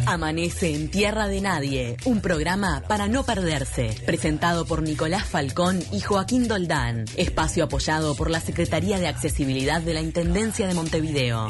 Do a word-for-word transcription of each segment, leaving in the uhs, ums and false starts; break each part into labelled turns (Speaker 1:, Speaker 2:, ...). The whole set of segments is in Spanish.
Speaker 1: Amanece en Tierra de Nadie, un programa para no perderse. Presentado por Nicolás Falcón y Joaquín Doldán. Espacio apoyado por la Secretaría de Accesibilidad de la Intendencia de Montevideo.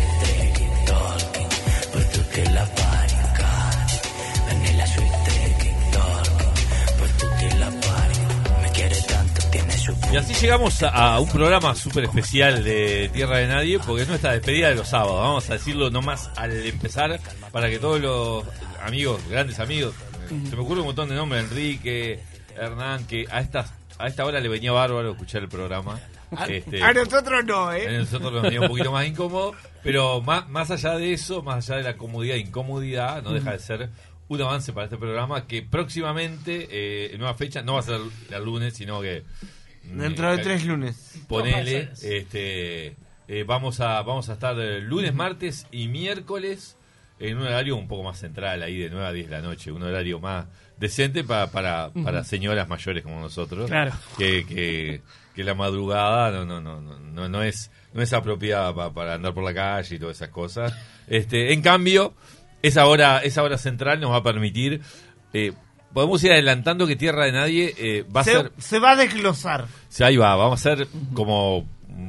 Speaker 2: Y así llegamos a, a un programa súper especial de Tierra de Nadie, porque es nuestra despedida de los sábados. Vamos a decirlo nomás al empezar, para que todos los amigos, grandes amigos, uh-huh. se me ocurre un montón de nombres, Enrique, Hernán, que a estas a esta hora le venía bárbaro escuchar el programa.
Speaker 3: A,
Speaker 2: este,
Speaker 3: a nosotros no, ¿eh?
Speaker 2: A nosotros nos venía un poquito más incómodo, pero más, más allá de eso, más allá de la comodidad e incomodidad, no uh-huh. deja de ser un avance para este programa que próximamente, eh, en nueva fecha, no va a ser el lunes, sino que
Speaker 3: dentro de tres lunes.
Speaker 2: Ponele, este, eh, vamos a vamos a estar lunes, martes y miércoles en un horario un poco más central, ahí de nueve a diez de la noche, un horario más decente para para, uh-huh. para señoras mayores como nosotros,
Speaker 3: claro.
Speaker 2: que, que, que la madrugada no no no no no es no es apropiada para, para andar por la calle y todas esas cosas. Este, en cambio, esa hora esa hora central nos va a permitir eh, podemos ir adelantando que Tierra de Nadie eh, va a
Speaker 3: se,
Speaker 2: ser...
Speaker 3: Se va a desglosar.
Speaker 2: Sí, ahí va, vamos a hacer como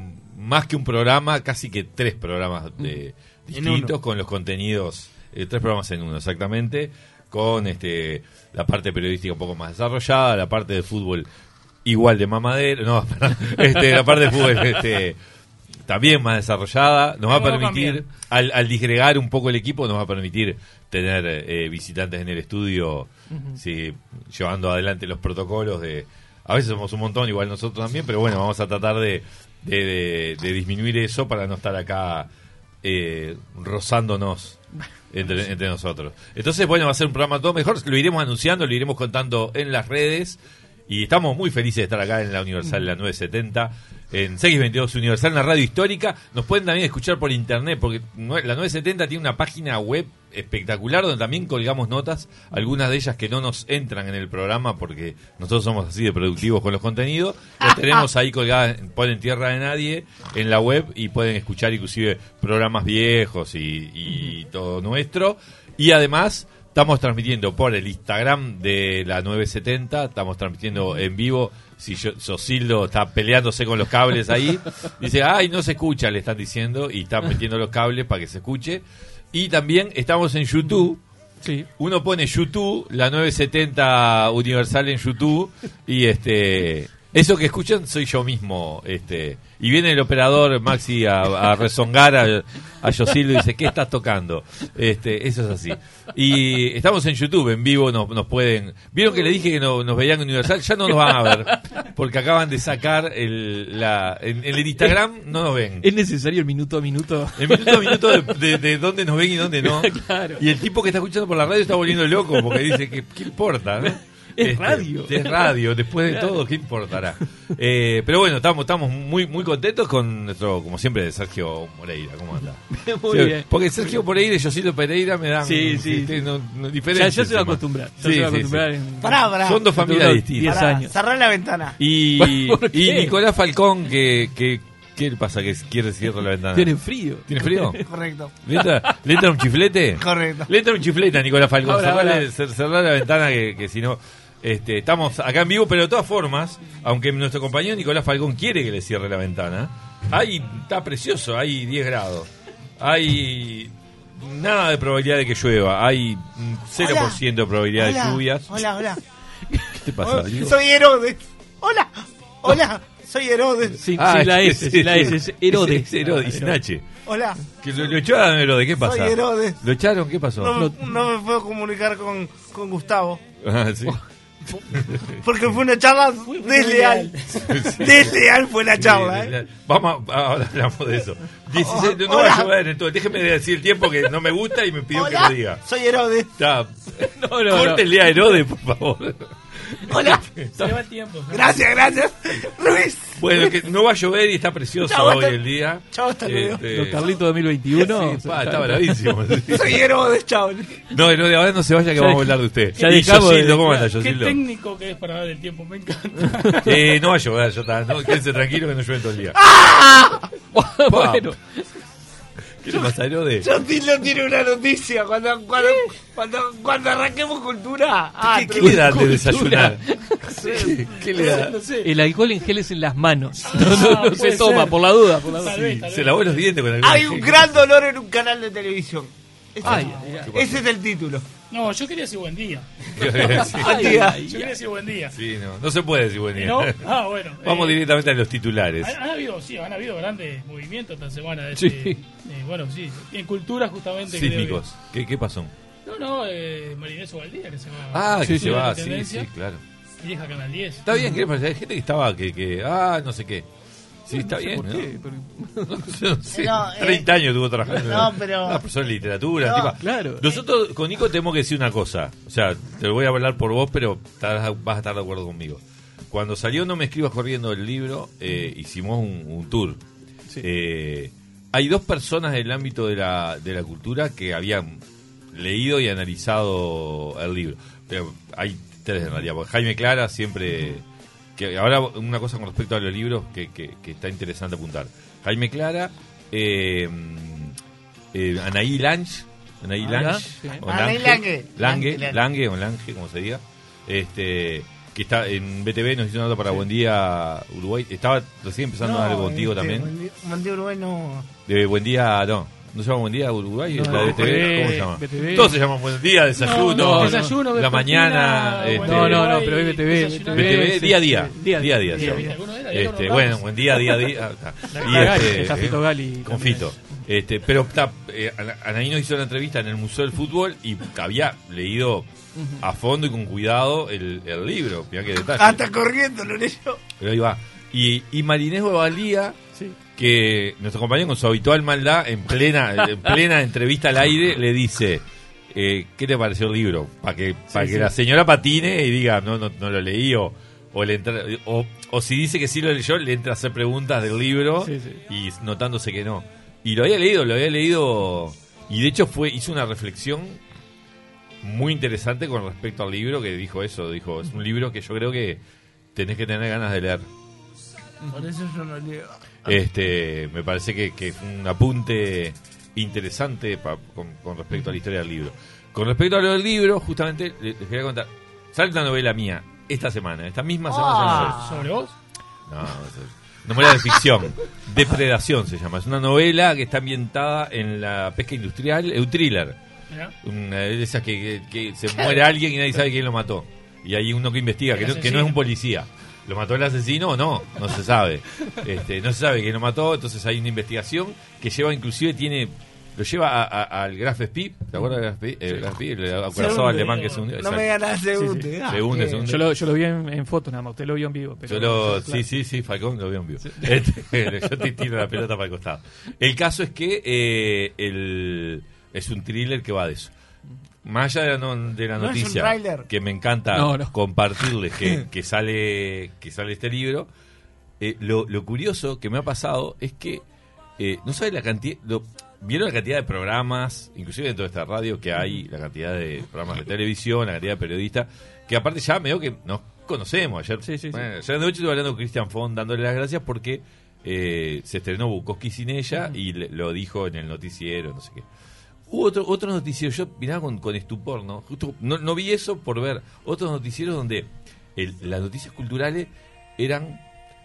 Speaker 2: más que un programa, casi que tres programas de, distintos con los contenidos, eh, tres programas en uno, exactamente, con este la parte periodística un poco más desarrollada, la parte de fútbol igual de mamadero, no, este, la parte de fútbol este, también más desarrollada, nos va a permitir, al, al disgregar un poco el equipo, nos va a permitir tener eh, visitantes en el estudio, uh-huh. sí, llevando adelante los protocolos de... A veces somos un montón, igual nosotros también, pero bueno, vamos a tratar de, de, de, de disminuir eso para no estar acá eh, rozándonos entre, entre nosotros. Entonces, bueno, va a ser un programa todo mejor, lo iremos anunciando, lo iremos contando en las redes, y estamos muy felices de estar acá en la Universal, la nueve setenta, en seis veintidós Universal, una radio histórica. Nos pueden también escuchar por internet, porque la nueve setenta tiene una página web espectacular donde también colgamos notas, algunas de ellas que no nos entran en el programa porque nosotros somos así de productivos con los contenidos. Las tenemos ahí colgadas, ponen Tierra de Nadie en la web y pueden escuchar inclusive programas viejos y, y todo nuestro. Y además estamos transmitiendo por el Instagram de la nueve setenta, estamos transmitiendo en vivo. Si yo, Sosildo está peleándose con los cables ahí, dice, ay, no se escucha, le están diciendo, y están metiendo los cables para que se escuche. Y también estamos en YouTube. Sí. Uno pone YouTube, la nueve setenta Universal en YouTube, y este eso que escuchan soy yo mismo, este y viene el operador Maxi a, a rezongar a, a Yosildo y dice, ¿qué estás tocando? Este, eso es así. Y estamos en YouTube, en vivo, nos, nos pueden... ¿Vieron que le dije que no, nos veían en Universal? Ya no nos van a ver, porque acaban de sacar el, la, en, en el Instagram no nos ven.
Speaker 4: ¿Es necesario el minuto a minuto?
Speaker 2: El minuto a minuto de, de, de dónde nos ven y dónde no.
Speaker 4: Claro.
Speaker 2: Y el tipo que está escuchando por la radio está volviendo loco, porque dice, que ¿qué importa? ¿No?
Speaker 4: Es
Speaker 2: este,
Speaker 4: radio.
Speaker 2: Es radio, después de todo, ¿qué importará? Eh, pero bueno, estamos estamos muy muy contentos con nuestro, como siempre, de Sergio Moreira. ¿Cómo anda?
Speaker 4: Muy
Speaker 2: sí,
Speaker 4: bien.
Speaker 2: Porque Sergio Moreira y Yosildo Pereira me dan
Speaker 4: sí, sí,
Speaker 2: sí. No, no,
Speaker 4: ya, ya se va a acostumbrar. Ya
Speaker 2: sí,
Speaker 4: se va a
Speaker 2: sí,
Speaker 4: acostumbrar
Speaker 2: sí.
Speaker 4: en...
Speaker 3: Pará, pará.
Speaker 2: Son dos familias distintas.
Speaker 4: diez años.
Speaker 3: Cerrá la ventana.
Speaker 2: Y, y Nicolás Falcón, que... que ¿qué le pasa? ¿Que quiere cerrar la ventana?
Speaker 4: Tiene frío.
Speaker 2: ¿Tiene frío?
Speaker 3: Correcto.
Speaker 2: ¿Le entra, ¿le entra un chiflete?
Speaker 3: Correcto.
Speaker 2: Le entra un chiflete a Nicolás Falcón.
Speaker 4: Ahora,
Speaker 2: Cerrá,
Speaker 4: ahora.
Speaker 2: cerrá la ventana que, que si no... Este, estamos acá en vivo, pero de todas formas, aunque nuestro compañero Nicolás Falcón quiere que le cierre la ventana, ahí está precioso, hay diez grados. Hay nada de probabilidad de que llueva, hay cero por ciento de probabilidad
Speaker 3: hola,
Speaker 2: de lluvias.
Speaker 3: Hola, hola.
Speaker 2: ¿Qué te pasa,
Speaker 3: Oh,
Speaker 2: Diego?
Speaker 3: soy Herodes. Hola, hola, soy Herodes.
Speaker 4: Sí,
Speaker 2: Ah,
Speaker 4: sí, la
Speaker 2: sí,
Speaker 4: S,
Speaker 2: sí,
Speaker 4: la S, es Herodes.
Speaker 2: Es Herodes, sin H.
Speaker 3: Hola,
Speaker 2: Que lo, lo echaron, Herodes, ¿qué pasa?
Speaker 3: soy Herodes.
Speaker 2: ¿Lo echaron? ¿Qué pasó?
Speaker 3: No, no me puedo comunicar con, con Gustavo.
Speaker 2: Ah, sí.
Speaker 3: Porque fue una charla desleal. Desleal fue la charla,
Speaker 2: Sí,
Speaker 3: ¿eh?
Speaker 2: Vamos, a, ahora hablamos de eso. dieciséis, no, no va a llover, entonces déjeme decir el tiempo que no me gusta y me pidió
Speaker 3: Hola,
Speaker 2: que lo diga.
Speaker 3: soy Herodes.
Speaker 2: Está.
Speaker 4: No, no,
Speaker 2: Córtenle a Herodes, por favor.
Speaker 3: Hola.
Speaker 4: Se va el tiempo.
Speaker 3: Gracias, gracias. Luis.
Speaker 2: Bueno, que no va a llover y está precioso
Speaker 3: Chau,
Speaker 2: hoy
Speaker 3: hasta-
Speaker 2: el día.
Speaker 3: chau, hasta luego.
Speaker 2: Este,
Speaker 4: Los Carlitos dos mil veintiuno.
Speaker 2: sí, pa, está bravísimo.
Speaker 3: Soy Herodes, chao.
Speaker 2: No, Herodes, ahora no se vaya que
Speaker 4: Ya
Speaker 2: vamos a
Speaker 4: dej-
Speaker 2: hablar de usted.
Speaker 4: ya
Speaker 2: Y
Speaker 4: dejamos de-
Speaker 2: Yosildo, ¿cómo anda,
Speaker 5: Qué
Speaker 2: Yosildo?
Speaker 5: técnico que es para dar el tiempo, me encanta.
Speaker 2: Eh, no va a llover, ya está. No, quédense tranquilo que no llueve todo el día.
Speaker 4: Bueno,
Speaker 2: ¿Qué le pasa a Herode?
Speaker 3: Sotilo tiene una noticia cuando cuando, cuando, cuando arranquemos cultura. Ah,
Speaker 2: ¿Qué, ¿Qué le da de desayunar?
Speaker 3: ¿Qué,
Speaker 2: ¿Qué le da?
Speaker 5: No sé.
Speaker 4: El alcohol en gel es en las manos.
Speaker 5: Ah,
Speaker 4: No, no, no se
Speaker 5: puede
Speaker 4: toma,
Speaker 5: ser.
Speaker 4: por la duda. Por la duda.
Speaker 5: Tal vez, tal
Speaker 2: Se
Speaker 5: vez.
Speaker 2: lavó los dientes con el
Speaker 3: Hay un gran dolor en un canal de televisión. Ese,
Speaker 4: Ay,
Speaker 3: ese es el título.
Speaker 5: No, yo quería decir buen día.
Speaker 2: Sí,
Speaker 3: Buen día.
Speaker 5: Yo quería decir buen día.
Speaker 2: sí, no, no se puede decir buen día.
Speaker 5: ¿No? Ah, bueno.
Speaker 2: Vamos
Speaker 5: eh,
Speaker 2: directamente a los titulares.
Speaker 5: Han, han habido, sí, han habido grandes movimientos esta semana. De
Speaker 4: Sí.
Speaker 5: este, eh, bueno, sí. En cultura, justamente. creo
Speaker 2: Sísmicos. ¿Qué, ¿Qué pasó?
Speaker 5: que- no, no, eh, Marinés Ubaldía, que se va.
Speaker 2: Ah, que
Speaker 4: Sí,
Speaker 2: se
Speaker 4: sí,
Speaker 2: va,
Speaker 5: la
Speaker 2: sí,
Speaker 5: tendencia.
Speaker 2: sí, claro.
Speaker 5: Vieja Canal diez.
Speaker 2: Está bien, ¿qué pasa? Hay gente que estaba, que, que ah, no sé qué. Sí, está
Speaker 4: No sé
Speaker 2: bien,
Speaker 4: por
Speaker 2: ¿no?
Speaker 4: qué, pero-
Speaker 2: No sé,
Speaker 3: No, eh,
Speaker 2: treinta años estuvo trabajando.
Speaker 3: no, pero-
Speaker 2: Una persona de literatura.
Speaker 3: No,
Speaker 2: tipa.
Speaker 4: claro.
Speaker 2: Nosotros con Nico tenemos que decir una cosa. O sea, te lo voy a hablar por vos, pero estarás- vas a estar de acuerdo conmigo. Cuando salió No me escribas corriendo el libro, eh, hicimos un, un tour.
Speaker 4: Sí.
Speaker 2: Eh, hay dos personas del ámbito de la, de la cultura que habían leído y analizado el libro. Pero hay tres en realidad. Porque Jaime Clara siempre... que ahora una cosa con respecto a los libros que, que, que está interesante apuntar. Jaime Clara, eh, eh, Anaí Lange, Anaí
Speaker 4: Ah,
Speaker 2: Lange,
Speaker 4: sí.
Speaker 2: o
Speaker 3: Anaí
Speaker 2: Lange,
Speaker 3: Lange.
Speaker 2: Lange, Lange o Lange, como se diga, este, que está en B T V, nos hizo una nota para Buen Día Uruguay. Estaba recién empezando a algo contigo
Speaker 3: este,
Speaker 2: también.
Speaker 3: Buen día, Buen día Uruguay no.
Speaker 2: De Buen Día, no. ¿No se llama Buen Día Uruguay?
Speaker 4: No,
Speaker 2: ¿La de B T V?
Speaker 4: B T V,
Speaker 2: ¿Cómo se llama?
Speaker 4: B T V.
Speaker 2: Todos se llaman Buen Día, Desayuno,
Speaker 5: No,
Speaker 4: no,
Speaker 5: desayuno,
Speaker 2: La
Speaker 5: vespertina,
Speaker 2: Mañana.
Speaker 5: buen
Speaker 2: este,
Speaker 4: No, no, no,
Speaker 5: Uruguay,
Speaker 4: pero es B T V,
Speaker 5: desayunar.
Speaker 2: B T V,
Speaker 4: sí,
Speaker 2: día a
Speaker 4: sí,
Speaker 2: día.
Speaker 4: día a
Speaker 2: Día a día.
Speaker 4: día,
Speaker 2: se
Speaker 4: día a
Speaker 2: llama.
Speaker 4: día.
Speaker 5: ¿Alguno era? ¿Alguno
Speaker 2: Este,
Speaker 5: era?
Speaker 2: bueno, buen día, día a día. Ah, está.
Speaker 4: La-
Speaker 2: Y
Speaker 4: la Gali,
Speaker 2: este,
Speaker 4: está Fito Gali
Speaker 2: con
Speaker 4: también.
Speaker 2: Fito. Este, pero está, eh, Ana- Anaí nos hizo una entrevista en el Museo del Fútbol y había leído a fondo y con cuidado el, el libro. Mirá qué detalle.
Speaker 3: Hasta corriendo lo leyó.
Speaker 2: Pero ahí va. Y, y Marinés Valía,
Speaker 4: Sí.
Speaker 2: que nuestro compañero con su habitual maldad, en plena, en plena entrevista al aire, le dice, eh, ¿qué te pareció el libro? Para que, para
Speaker 4: Sí,
Speaker 2: que
Speaker 4: sí.
Speaker 2: la señora patine y diga, no, no, no lo leí, o, o, le entra- o, o si dice que sí lo leyó, le entra a hacer preguntas del libro
Speaker 4: Sí, sí.
Speaker 2: y notándose que no. Y lo había leído, lo había leído, y de hecho fue hizo una reflexión muy interesante con respecto al libro, que dijo eso, dijo, es un libro que yo creo que tenés que tener ganas de leer.
Speaker 3: Por eso yo no leo.
Speaker 2: Este, me parece que, que es un apunte interesante pa- con, con respecto a la historia del libro. Con respecto a lo del libro, justamente les, les quería contar. Sale una novela mía esta semana, esta misma semana.
Speaker 3: Ah.
Speaker 2: sale
Speaker 5: ¿Sobre vos?
Speaker 2: una novela. No, es novela de ficción. Depredación se llama. Es una novela que está ambientada en la pesca industrial, es un thriller.
Speaker 5: Mirá.
Speaker 2: Una de esas que, que- que se muere alguien y nadie sabe quién lo mató. Y hay uno que investiga, que no, que no es un policía. ¿Lo mató el asesino o no? No se sabe. Este, no se sabe quién lo mató, entonces hay una investigación que lleva, inclusive tiene, lo lleva a- a- al Graf Spee, ¿te acuerdas del Graf Spee? El Graf Spee, el acorazado
Speaker 3: hunde.
Speaker 2: alemán que se hundió.
Speaker 3: No me
Speaker 2: Exacto.
Speaker 3: ganas de
Speaker 4: Sí, sí.
Speaker 3: hunde. Ah,
Speaker 2: Se hunde,
Speaker 3: qué-
Speaker 2: se hunde.
Speaker 4: Yo lo, yo lo vi en, en fotos nada más, usted lo vio en vivo. Pero,
Speaker 2: Yo lo,
Speaker 4: claro.
Speaker 2: sí, sí, sí, Falcón lo veo en vivo. Este, yo te tiro la pelota para el costado. El caso es que eh, el, es un thriller que va de eso. Más allá de la, no- de la
Speaker 3: ¿No es un
Speaker 2: noticia,
Speaker 3: thriller?
Speaker 2: que me encanta
Speaker 4: No, no.
Speaker 2: compartirles que, que sale que sale este libro, eh, lo, lo curioso que me ha pasado es que eh, no sabe la cantidad, lo- vieron la cantidad de programas, inclusive dentro de esta radio que hay, la cantidad de programas de televisión, la cantidad de periodistas, que aparte ya me veo que nos conocemos. Ayer,
Speaker 4: Sí, sí, sí.
Speaker 2: bueno, ayer de noche estuve hablando con Cristian Font dándole las gracias porque eh, se estrenó Bukowski sin ella y le- lo dijo en el noticiero, no sé qué. Hubo otro, otros noticieros, yo miraba con, con estupor, ¿no? Justo no, no vi eso por ver otros noticieros donde el- las noticias culturales eran,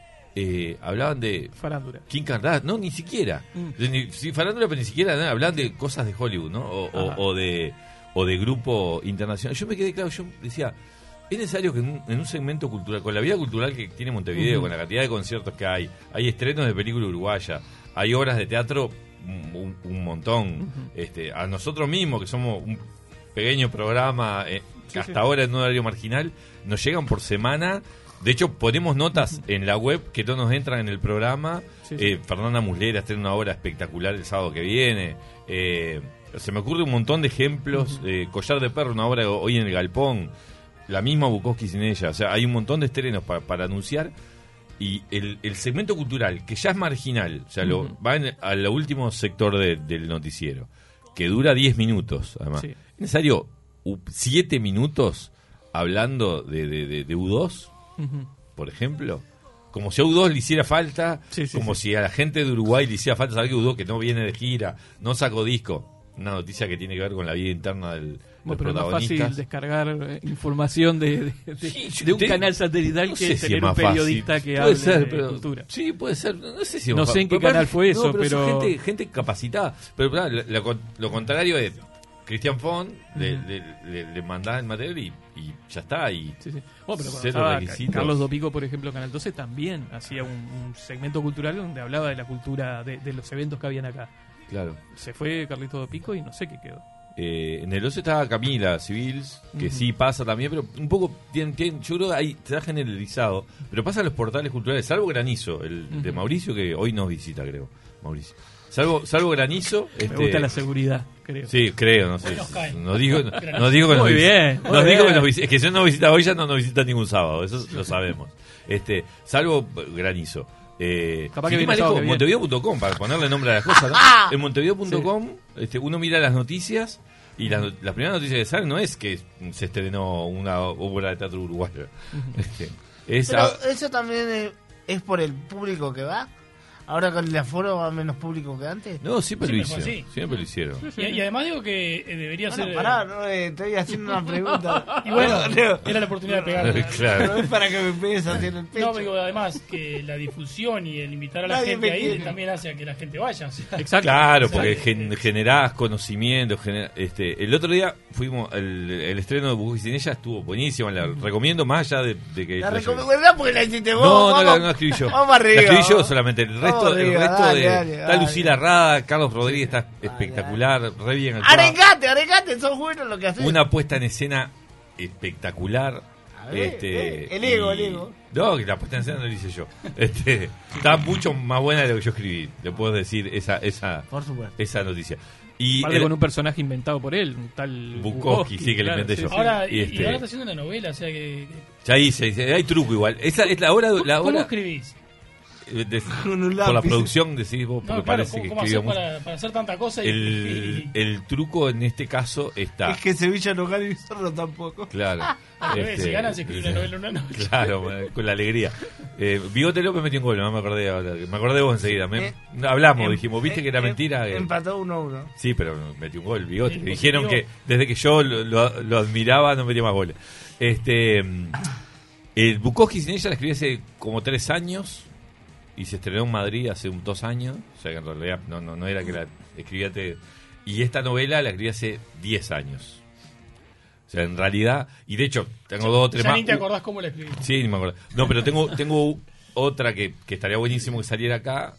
Speaker 2: eh, hablaban de
Speaker 4: Farándula.
Speaker 2: Kim Kardashian, no, ni siquiera.
Speaker 4: Mm.
Speaker 2: Ni, sí, farándula, pero ni siquiera nada, hablaban de cosas de Hollywood, ¿no? O, o-
Speaker 4: Ajá.
Speaker 2: o de o de grupo internacional. Yo me quedé claro, yo decía, es necesario que en un, en un segmento cultural, con la vida cultural que tiene Montevideo,
Speaker 4: Ujú.
Speaker 2: con la cantidad de conciertos que hay, hay estrenos de película uruguaya, hay obras de teatro un, un- un montón. este A nosotros mismos, que somos un pequeño programa, eh, que
Speaker 4: Sí,
Speaker 2: hasta
Speaker 4: sí.
Speaker 2: ahora en un horario marginal, nos llegan por semana. De hecho, ponemos notas en la web que no nos entran en el programa.
Speaker 4: Sí, sí.
Speaker 2: Eh, Fernanda Muslera está en una obra espectacular el sábado que viene. Eh, se me ocurre un montón de ejemplos. eh, Collar de Perro, una obra hoy en el Galpón. La misma Bukowski sin ella. O sea, hay un montón de estrenos pa- para anunciar. Y el, el segmento cultural, que ya es marginal, o sea, lo,
Speaker 4: Ujú.
Speaker 2: va en, al último sector de- del noticiero, que dura diez minutos, además.
Speaker 4: Sí.
Speaker 2: ¿Es necesario siete minutos hablando de, de, de, de U dos,
Speaker 4: Ujú.
Speaker 2: por ejemplo? como si a U dos le hiciera falta,
Speaker 4: Sí, sí,
Speaker 2: como
Speaker 4: sí.
Speaker 2: si a la gente de Uruguay le hiciera falta saber que U dos que no viene de gira, no sacó disco. Una noticia que tiene que ver con la vida interna del, del
Speaker 4: Bueno, pero es más
Speaker 2: protagonista.
Speaker 4: fácil descargar eh, información de, de, de-
Speaker 2: Sí,
Speaker 4: de un
Speaker 2: te-
Speaker 4: canal satelital
Speaker 2: no
Speaker 4: que
Speaker 2: sé si
Speaker 4: tener
Speaker 2: es
Speaker 4: un
Speaker 2: más fácil.
Speaker 4: periodista que
Speaker 2: Puede
Speaker 4: hable
Speaker 2: ser,
Speaker 4: de
Speaker 2: pero-
Speaker 4: cultura.
Speaker 2: Sí, puede ser. No sé si es
Speaker 4: No
Speaker 2: más
Speaker 4: sé en
Speaker 2: fácil.
Speaker 4: qué canal fue
Speaker 2: No,
Speaker 4: eso,
Speaker 2: pero son
Speaker 4: pero-
Speaker 2: gente, gente capacitada. Pero claro, lo, lo con- lo contrario es Cristian Font, le, le, le, le mandás el material y, y ya está. Y
Speaker 4: Sí, sí. Bueno, pero cuando
Speaker 2: Cero
Speaker 4: estaba
Speaker 2: requisitos.
Speaker 4: Carlos Dopico, por ejemplo, Canal doce también hacía un, un segmento cultural donde hablaba de la cultura, de, de los eventos que habían acá.
Speaker 2: claro.
Speaker 4: Se fue Carlito Dopico y no sé qué quedó.
Speaker 2: Eh, en el doce estaba Camila Civils, que
Speaker 4: Ujú.
Speaker 2: sí pasa también, pero un poco tiene, tiene- yo creo que ahí se ha generalizado, pero pasa en los portales culturales, salvo Granizo, el de
Speaker 4: Ujú.
Speaker 2: Mauricio, que hoy nos visita, creo, Mauricio. Salvo, salvo Granizo,
Speaker 4: Me
Speaker 2: este,
Speaker 4: gusta la seguridad, creo.
Speaker 2: sí, creo, no sé.
Speaker 5: Hoy nos cae.
Speaker 2: No digo, no digo que nos
Speaker 4: Muy
Speaker 2: visi-
Speaker 4: bien, muy
Speaker 2: nos digo que
Speaker 4: bien.
Speaker 2: nos visi- es que si no nos visita hoy ya no nos visita ningún sábado, eso lo sabemos. Este, salvo Granizo. Eh,
Speaker 4: Capaz
Speaker 2: si
Speaker 4: que
Speaker 2: te
Speaker 4: viene
Speaker 2: manejo
Speaker 4: sábado que viene.
Speaker 2: montevideo punto com para ponerle nombre a las cosas, ¿no? En montevideo punto com este, uno mira las noticias y la, la primera noticia que sale no es que se estrenó una obra de teatro uruguayo. Este, es
Speaker 3: Pero
Speaker 2: a-
Speaker 3: eso también es, es por el público que va. Ahora con el aforo va menos público que antes.
Speaker 2: no, siempre,
Speaker 5: Siempre
Speaker 2: lo
Speaker 5: fue
Speaker 2: hicieron.
Speaker 5: así.
Speaker 2: Siempre lo hicieron.
Speaker 5: Y, y además digo que eh, debería
Speaker 3: Bueno,
Speaker 5: ser.
Speaker 3: pará, no, eh, estoy haciendo una pregunta.
Speaker 5: Y bueno,
Speaker 3: Leo,
Speaker 5: era la oportunidad de pegarle.
Speaker 2: Claro.
Speaker 3: no es para que me pegues así en el pecho.
Speaker 5: No, digo, además que la difusión y el invitar a la
Speaker 3: Nadie
Speaker 5: gente
Speaker 3: me
Speaker 5: ahí
Speaker 3: quiere.
Speaker 5: también hace a que la gente vaya. O sea,
Speaker 4: Exacto.
Speaker 2: Claro, porque
Speaker 5: Exacto.
Speaker 2: gen- generás conocimiento. genera- este, el otro día fuimos, el, el estreno de Bujú y Sin Ella estuvo buenísimo. La recomiendo más allá de, de que.
Speaker 3: La
Speaker 2: la-
Speaker 3: recomendás porque la hiciste vos.
Speaker 2: No, no,
Speaker 3: vamos,
Speaker 2: la, no la escribí yo.
Speaker 3: Vamos arriba.
Speaker 2: La escribí yo
Speaker 3: vamos.
Speaker 2: solamente. El resto,
Speaker 3: Vamos
Speaker 2: el
Speaker 3: arriba,
Speaker 2: resto
Speaker 3: dale,
Speaker 2: de.
Speaker 3: dale,
Speaker 2: está
Speaker 3: dale.
Speaker 2: Lucila Rada, Carlos Rodríguez está espectacular, re bien actuado.
Speaker 3: Arengate, arengate, son buenos lo que haces.
Speaker 2: Una puesta en escena espectacular.
Speaker 3: A ver,
Speaker 2: este,
Speaker 3: eh, el ego,
Speaker 2: y-
Speaker 3: el ego.
Speaker 2: No, que la puesta en escena no lo hice yo. Este, está mucho más buena de lo que yo escribí. Le puedo decir esa, esa,
Speaker 3: Por supuesto.
Speaker 2: esa noticia. Y
Speaker 4: Aparte
Speaker 2: el-
Speaker 4: con un personaje inventado por él, un tal
Speaker 2: Bukowski, sí, que le
Speaker 4: claro,
Speaker 2: inventé yo.
Speaker 5: ahora,
Speaker 2: Y
Speaker 5: y,
Speaker 2: este-
Speaker 5: y ahora está haciendo una novela, o sea que.
Speaker 2: ya hice, hice- hay truco igual. Esa es la hora, la
Speaker 5: ¿Cómo
Speaker 2: hora
Speaker 5: escribís?
Speaker 2: eh, de-
Speaker 3: Con un
Speaker 2: por la
Speaker 3: lápiz.
Speaker 2: producción decís vos, porque
Speaker 5: No, claro,
Speaker 2: parece
Speaker 5: ¿cómo,
Speaker 2: que
Speaker 5: cómo
Speaker 2: escribió
Speaker 5: hacer
Speaker 2: mucho.
Speaker 5: para, para hacer tanta cosa? Y,
Speaker 2: El,
Speaker 5: y-
Speaker 2: el truco en este caso está.
Speaker 3: Es que Sevilla no gana y Zorro tampoco.
Speaker 2: Claro.
Speaker 5: al revés,
Speaker 2: este,
Speaker 5: si ganan, se escribe una novela, una novela.
Speaker 2: Claro, eh, con la alegría. Eh, Bigote López metió un gol, no me acordé ahora. Me acordé de vos enseguida. Me-
Speaker 3: Eh,
Speaker 2: hablamos,
Speaker 3: Em-
Speaker 2: dijimos, viste
Speaker 3: em-
Speaker 2: que era
Speaker 3: em-
Speaker 2: mentira. Eh,
Speaker 3: Empató uno a uno.
Speaker 2: Sí, pero metió un gol, Bigote.
Speaker 5: Sí,
Speaker 2: Me dijeron que
Speaker 5: positivo.
Speaker 2: desde que yo lo, lo- lo admiraba no metía más goles. Este, mm, el Bukowski Sin Ella la escribí hace como tres años y se estrenó en Madrid hace un, dos años. O sea que en realidad no, no, no era que la escribía. Te, y esta novela la escribí hace diez años. O sea, en realidad, y de hecho, tengo dos o tres
Speaker 5: Ya
Speaker 2: más.
Speaker 5: ni te acordás cómo la escribís.
Speaker 2: Sí, ni me acuerdo. No, pero tengo, tengo otra que, que estaría buenísimo que saliera acá,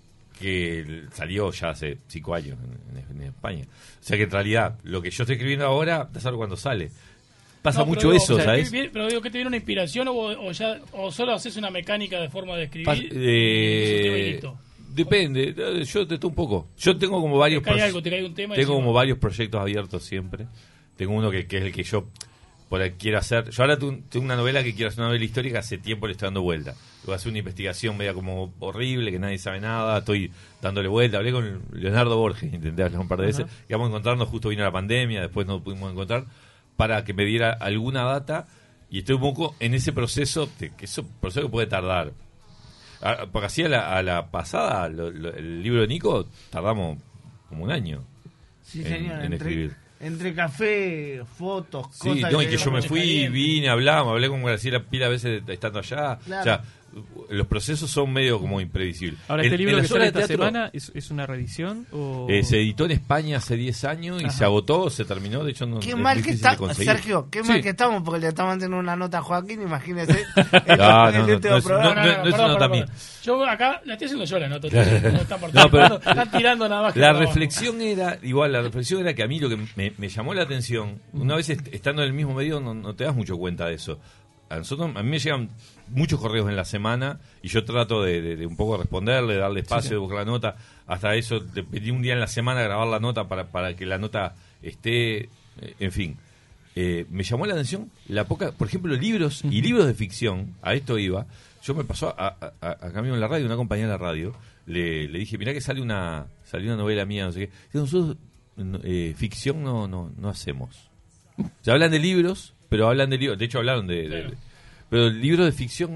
Speaker 2: que salió ya hace cinco años en, en- en España. O sea que en realidad, lo que yo estoy escribiendo ahora, ya sabe cuando sale. Pasa
Speaker 5: No, pero
Speaker 2: mucho
Speaker 5: digo,
Speaker 2: eso,
Speaker 5: o sea,
Speaker 2: ¿sabes?
Speaker 5: que- Pero digo que te viene una inspiración o, o ya o solo haces una mecánica de forma de escribir.
Speaker 2: Pas-
Speaker 5: y
Speaker 2: eh,
Speaker 5: listo.
Speaker 2: depende, eh, yo te un poco. Yo tengo como varios
Speaker 5: Te cae
Speaker 2: proye-
Speaker 5: algo, te cae un tema y
Speaker 2: tengo
Speaker 5: decís,
Speaker 2: como varios proyectos abiertos siempre. Tengo uno que, que es el que yo por ahí quiero hacer. Yo ahora tu- tengo una novela que quiero hacer, una novela histórica, hace tiempo le estoy dando vuelta. Voy a hacer una investigación media como horrible, que nadie sabe nada, estoy dándole vuelta. Hablé con Leonardo Borges, intenté hablar un par de veces, que vamos a encontrarnos, justo vino la pandemia, después no pudimos encontrar, para que me diera alguna data, y estoy un poco en ese proceso, de, que eso proceso que puede tardar. Ah, Porque así a la, a la pasada, lo- lo- el libro de Nico, tardamos como un año.
Speaker 3: Sí,
Speaker 2: En-
Speaker 3: señor.
Speaker 2: en
Speaker 3: entre,
Speaker 2: escribir.
Speaker 3: entre café, fotos,
Speaker 2: Sí,
Speaker 3: cosas.
Speaker 2: no, y que yo me
Speaker 5: Mucho
Speaker 2: fui,
Speaker 5: caliente.
Speaker 2: vine, hablamos, hablé con Graciela pila a veces de- estando allá.
Speaker 3: Claro.
Speaker 2: O sea, los procesos son medio como imprevisibles.
Speaker 4: Ahora,
Speaker 2: En-
Speaker 4: este
Speaker 2: en
Speaker 4: libro
Speaker 2: las
Speaker 4: que sale
Speaker 2: horas de
Speaker 4: esta
Speaker 2: teatro,
Speaker 4: semana, ¿es, es una reedición? O...
Speaker 2: eh, se editó en España hace diez años y
Speaker 4: Ajá.
Speaker 2: se agotó, se terminó, de hecho no
Speaker 3: Qué
Speaker 2: es
Speaker 3: mal que
Speaker 2: difícil de
Speaker 3: está,
Speaker 2: conseguir.
Speaker 3: Sergio, qué mal
Speaker 2: Sí.
Speaker 3: que estamos porque le estamos dando una nota a Joaquín, imagínese.
Speaker 2: No, no, no,
Speaker 3: último
Speaker 2: no es-
Speaker 3: programa.
Speaker 2: no, no, no es una nota mía.
Speaker 5: Yo acá la estoy haciendo yo la nota.
Speaker 2: Claro.
Speaker 5: No están, por-
Speaker 2: No, pero-
Speaker 5: están tirando nada más que
Speaker 2: La
Speaker 5: para abajo.
Speaker 2: reflexión era, igual, la reflexión era que a mí lo que me, me llamó la atención, una vez est- estando en el mismo medio no, no te das mucho cuenta de eso. A nosotros, a mí me llegan muchos correos en la semana y yo trato de, de- de un poco responderle, darle espacio,
Speaker 4: Sí, sí.
Speaker 2: de buscar la nota. Hasta eso, le pedí un día en la semana grabar la nota para, para que la nota esté, eh, en fin. Eh, me llamó la atención la poca, por ejemplo, libros y libros de ficción, a esto iba. Yo me pasó a, a, a, a cambio en la radio, una compañía en la radio, le, le dije, mirá que sale una, salió una novela mía, no sé qué. Dice, nosotros no, eh, ficción no, no, no hacemos. Se hablan de libros, pero hablan de libros, de hecho hablaron de, de-
Speaker 5: Claro.
Speaker 2: pero libros de ficción no.